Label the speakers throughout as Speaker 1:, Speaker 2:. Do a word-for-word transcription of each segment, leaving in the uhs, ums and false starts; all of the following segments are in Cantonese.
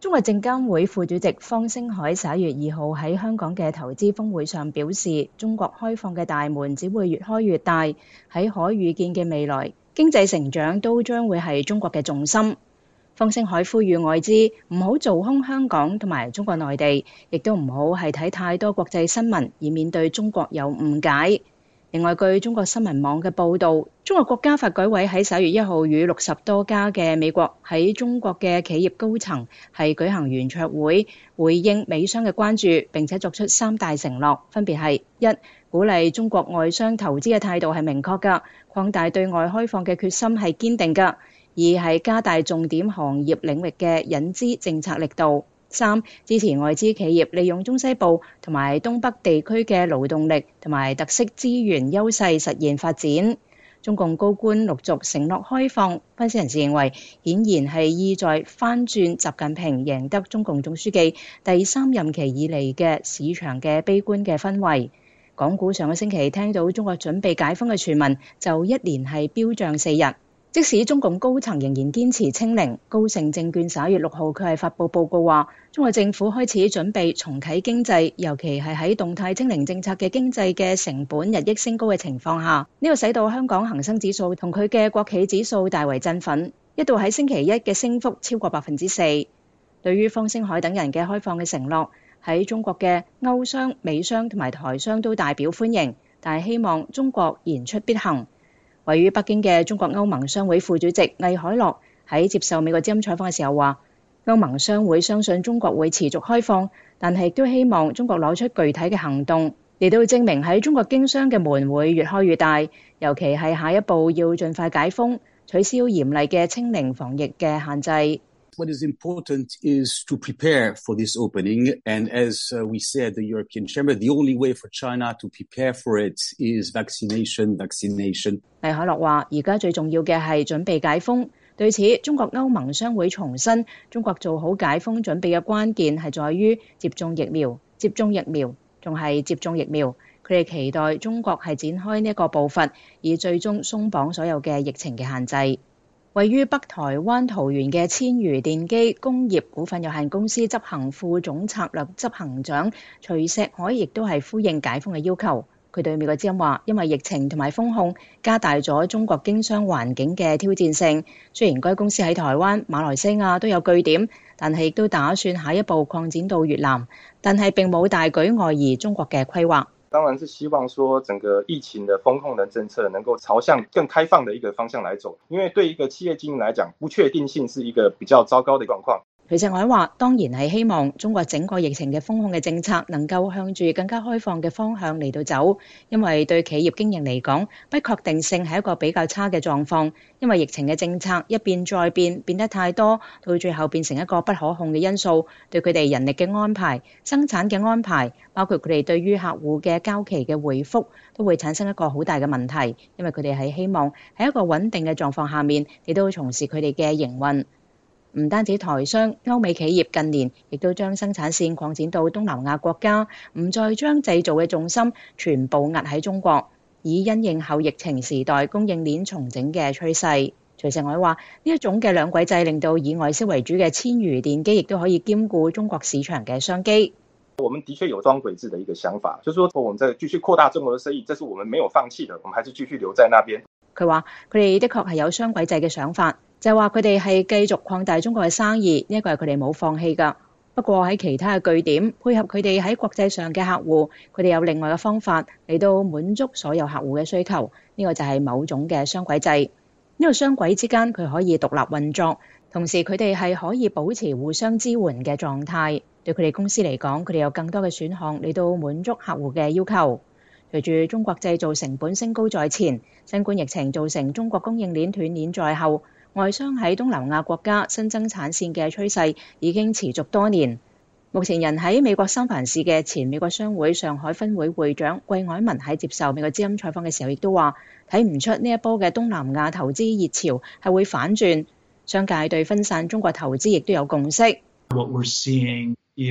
Speaker 1: 中國證監會副主席方星海十一月二號喺香港嘅投資峰會上表示，中國開放嘅大門只會越開越大，喺可預見嘅未來，經濟成長都將會係中國嘅重心。方星海呼籲外資唔好做空香港同埋中國內地，亦都唔好係睇太多國際新聞，以免對中國有誤解。另外，據中國新聞網嘅報導，中國國家發改委喺十一月一號與六十多家嘅美國喺中國嘅企業高層係舉行圓桌會，回應美商嘅關注，並且作出三大承諾，分別係一、鼓勵中國外商投資嘅態度係明確㗎，擴大對外開放嘅決心係堅定㗎；二係加大重點行業領域嘅引資政策力度。三、支持外資企業利用中西部同埋東北地區嘅勞動力同埋特色資源優勢實現發展。中共高官陸續承諾開放，分析人士認為，顯然係意在翻轉習近平贏得中共總書記第三任期以嚟嘅市場嘅悲觀嘅氛圍。港股上個星期聽到中國準備解封嘅傳聞，就一連係飆漲四日。即使中共高層仍然堅持清零，高盛證券十一月六號佢係發佈報告話，中國政府開始準備重啟經濟，尤其係喺動態清零政策嘅經濟嘅成本日益升高嘅情況下，呢個使到香港恒生指數同佢嘅國企指數大為振奮，一度喺星期一嘅升幅超過百分之四。對於方星海等人嘅開放嘅承諾，喺中國嘅歐商、美商同埋台商都大表歡迎，但係希望中國言出必行。位於北京嘅中國歐盟商會副主席魏海樂喺接受美國之音採訪嘅時候話，歐盟商會相信中國會持續開放，但係亦都希望中國攞出具體嘅行動嚟到證明喺中國經商嘅門會越開越大，尤其係下一步要盡快解封，取消嚴厲嘅清零防疫嘅限制。
Speaker 2: What is important is to prepare for this opening, and as we said, the European Chamber, the only way for China to prepare for it is vaccination, vaccination.
Speaker 1: 魏海樂話：而家最重要嘅係準備解封。對此，中國歐盟商會重申，中國做好解封準備嘅關鍵係在於接種疫苗、接種疫苗，仲係接種疫苗。佢哋期待中國係展開呢一個步伐，以最終鬆綁所有嘅疫情嘅限制。位於北台灣桃園嘅千餘電機工業股份有限公司執行副總策略執行長徐石海亦都係呼應解封嘅要求。佢對美國之音話，因為疫情同埋封控加大咗中國經商環境嘅挑戰性。雖然該公司喺台灣、馬來西亞都有據點，但係亦都打算下一步擴展到越南，但係並冇大舉外移中國嘅規劃。
Speaker 3: 當然是希望說整個疫情的封控的政策能夠朝向更開放的一個方向來走，因為對一個企業經營來講，不確定性是一個比較糟糕的狀況。
Speaker 1: 徐石海話：當然係希望中國整個疫情嘅封控嘅政策能夠向住更加開放嘅方向嚟到走，因為對企業經營嚟講，不確定性係一個比較差嘅狀況，因為疫情嘅政策一變再變，變得太多，到最後變成一個不可控嘅因素，對佢哋人力嘅安排、生產嘅安排，包括佢哋對於客戶嘅交期嘅回覆，都會產生一個好大嘅問題，因為佢哋係希望喺一個穩定嘅狀況下面，亦都從事佢哋嘅營運。唔單止台商，歐美企業近年亦都將生產線擴展到東南亞國家，唔再將製造嘅重心全部壓喺中國，以因應後疫情時代供應鏈重整嘅趨勢。徐石海話：呢一種嘅兩軌制令到以外銷為主嘅千餘電機亦都可以兼顧中國市場嘅商機。
Speaker 3: 我們的確有雙軌制的一個想法，就是說我們在繼續擴大中國的生意，這是我們沒有放棄的，我們還是繼續留在那邊。佢
Speaker 1: 話：佢哋的確係有雙軌制嘅想法。就係話佢哋係繼續擴大中國嘅生意，呢一個係佢哋冇放棄㗎。不過喺其他嘅據點配合佢哋喺國際上嘅客戶，佢哋有另外嘅方法嚟到滿足所有客戶嘅需求。呢個就係某種嘅雙軌制。呢個雙軌之間佢可以獨立運作，同時佢哋係可以保持互相支援嘅狀態。對佢哋公司嚟講，佢哋有更多嘅選項嚟到滿足客戶嘅要求。隨住中國製造成本升高在前，新冠疫情造成中國供應鏈斷鏈在後。外商喺東南亞國家新增產線嘅趨勢已經持續多年。目前人喺美國三藩市嘅前美國商會上海分會會長桂藹文喺接受美國之音採訪嘅時候，亦都話睇唔出呢一波嘅東南亞投資熱潮係會反轉。商界對分散中國投資亦都有共識。
Speaker 4: What we're seeing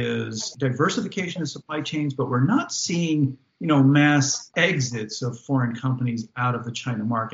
Speaker 4: is diversification of supply chains, but we're not seeing, you know, mass exits of foreign companies out of the China market.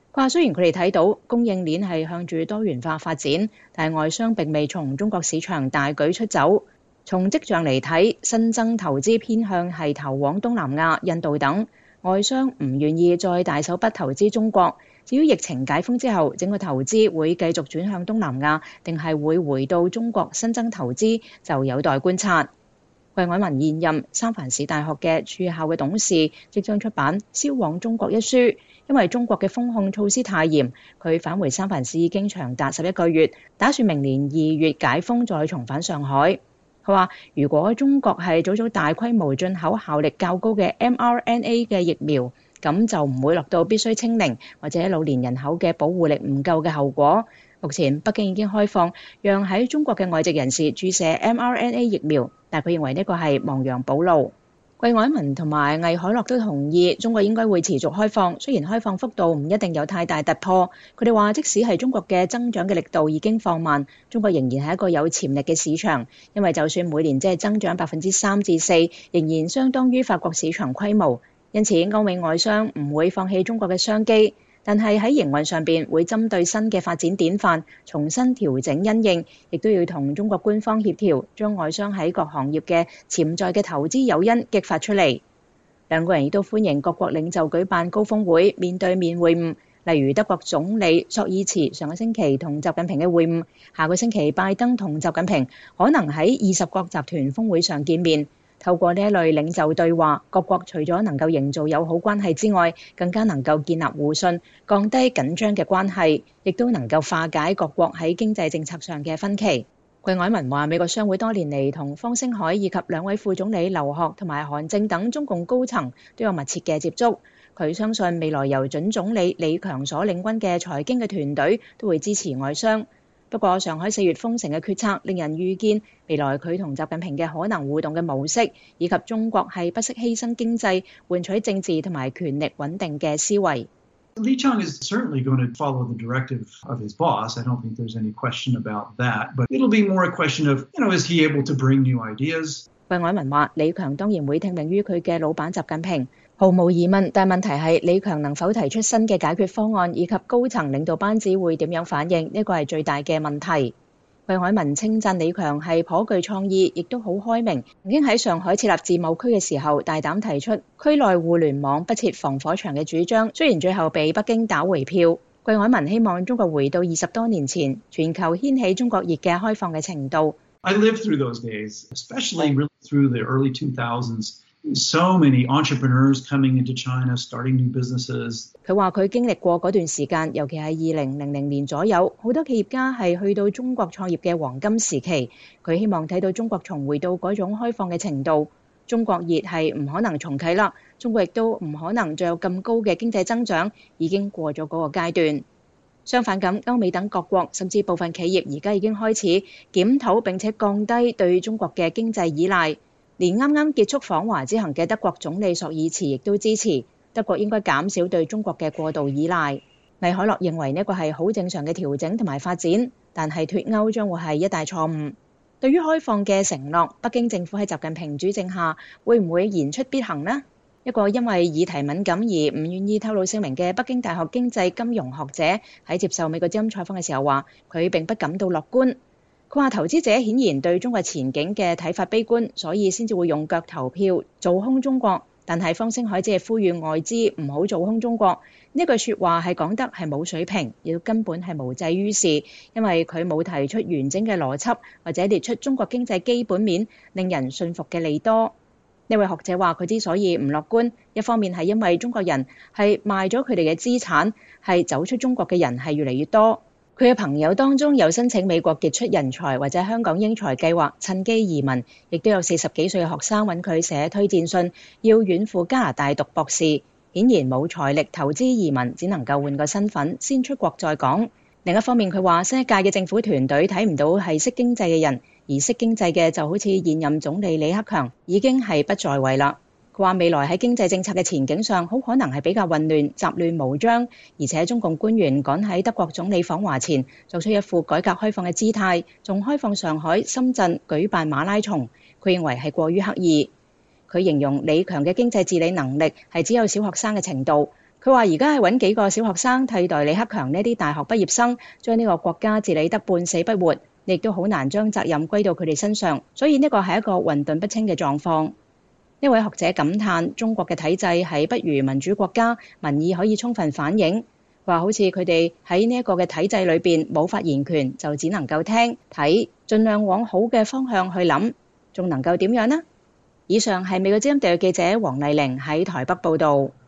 Speaker 1: 佢話雖然佢哋睇到供應鏈係向住多元化發展，但係外商並未從中國市場大舉出走。從跡象嚟睇，新增投資偏向係投往東南亞、印度等，外商唔願意再大手筆投資中國。至於疫情解封之後，整個投資會繼續轉向東南亞，定係會回到中國新增投資，就有待觀察。桂瑋文現任三藩市大學嘅駐校嘅董事，即將出版《銷往中國》一書，因為中國嘅封控措施太嚴，佢返回三藩市已經長達十一個月，打算明年二月解封再重返上海。佢話：如果中國係早早大規模進口效力較高嘅 M R N A 嘅疫苗，咁就唔會落到必須清零或者老年人口嘅保護力唔夠嘅後果。目前北京已經開放讓喺中國嘅外籍人士注射 M R N A 疫苗，但佢認為呢個係亡羊補牢。桂瑋文同埋魏海樂都同意中國應該會持續開放，雖然開放幅度唔一定有太大突破。佢哋話即使係中國嘅增長嘅力度已經放慢，中國仍然係一個有潛力嘅市場，因為就算每年只係增長百分之三至四，仍然相當於法國市場規模。因此歐美外商唔會放棄中國嘅商機，但係喺營運上邊會針對新嘅發展典範重新調整因應，亦都要同中國官方協調，將外商喺各行業嘅潛在嘅投資誘因激發出嚟。兩個人亦都歡迎各國領袖舉辦高峰會面對面會晤，例如德國總理朔爾茨上個星期同習近平嘅會晤，下個星期拜登同習近平可能喺二十國集團峰會上見面。透過呢一類領袖對話，各國除咗能夠營造友好關係之外，更加能夠建立互信，降低緊張嘅關係，亦都能夠化解各國喺經濟政策上嘅分歧。桂瑋文話：美國商會多年嚟同方星海以及兩位副總理劉鶴同埋韓正等中共高層都有密切嘅接觸。佢相信未來由準總理李強所領軍嘅財經嘅團隊都會支持外商。不過上海四月封城嘅決策令人預見未來佢同習近平嘅可能互動嘅模式，以及中國係不惜犧牲經濟換取政治同埋權力穩定嘅思維。
Speaker 4: Li Qiang is certainly going to follow the directive of his boss. I don't think there's any question about that. But it'll be more a question of, you know, is he able to bring new ideas?
Speaker 1: 桂瑋文話：李強當然會聽命於佢嘅老闆習近平，毫無疑問。但問題係李強能否提出新嘅解決方案，以及高層領導班子會點樣反應，呢個係最大嘅問題。桂瑋文稱讚李強係頗具創意，亦都好開明。曾經喺上海設立自貿區嘅時候，大膽提出區內互聯網不設防火牆嘅主張，雖然最後被北京打回票。桂瑋文希望中國回到二十多年前全球掀起中國熱嘅開放嘅程度。
Speaker 4: I lived through those days, especially really through the early two thousands. So many entrepreneurs coming into China, starting new businesses.
Speaker 1: 佢話佢經歷過嗰段時間，尤其係二零零零年左右，好多企業家係去到中國創業嘅黃金時期。佢希望睇到中國重回到嗰種開放嘅程度。中國熱係唔可能重啟啦，中國亦都唔可能再有咁高嘅經濟增長，已經過咗嗰個階段。相反咁，歐美等各國甚至部分企業而家已經開始檢討並且降低對中國嘅經濟依賴。連啱啱結束訪華之行嘅德國總理朔爾茨亦都支持德國應該減少對中國嘅過度依賴。魏海樂認為呢個係好正常嘅調整同埋發展，但係脫歐將會係一大錯誤。對於開放嘅承諾，北京政府喺習近平主政下會唔會言出必行呢？一個因為議題敏感而唔願意透露姓名嘅北京大學經濟金融學者喺接受美國之音採訪嘅時候話，佢並不感到樂觀。佢話投資者顯然對中國前景嘅睇法悲觀，所以先至會用腳投票做空中國。但係方星海只係呼籲外資唔好做空中國，呢句説話係講得係冇水平，亦都根本係無濟於事，因為佢冇提出完整嘅邏輯或者列出中國經濟基本面令人信服嘅利多。呢位學者話佢之所以唔樂觀，一方面係因為中國人係賣咗佢哋嘅資產，係走出中國嘅人係越嚟越多。佢嘅朋友當中有申請美國傑出人才或者香港英才計劃趁機移民，亦都有四十幾歲嘅學生揾佢寫推薦信，要遠赴加拿大讀博士。顯然冇財力投資移民，只能夠換個身份先出國再講。另一方面，佢話新一屆嘅政府團隊睇唔到係識經濟嘅人，而識經濟嘅就好似現任總理李克強已經係不在位啦。佢話未來喺經濟政策嘅前景上，好可能係比較混亂、雜亂無章，而且中共官員趕喺德國總理訪華前，做出一副改革開放嘅姿態，仲開放上海、深圳舉辦馬拉松，佢認為係過於刻意。佢形容李強嘅經濟治理能力係只有小學生嘅程度， 佢話而家係揾幾個小學生替代李克強呢啲大學畢業生，將呢個國家治理得半死不活，亦都好難將責任歸到佢哋身上，所以呢個係一個混沌不清嘅狀況。呢位學者感嘆中國嘅體制係不如民主國家，民意可以充分反映。話好似佢哋喺呢一個嘅體制裏邊冇發言權，就只能夠聽睇，盡量往好嘅方向去諗，仲能夠點樣呢？以上係美國之音特約記者黃麗玲喺台北報道。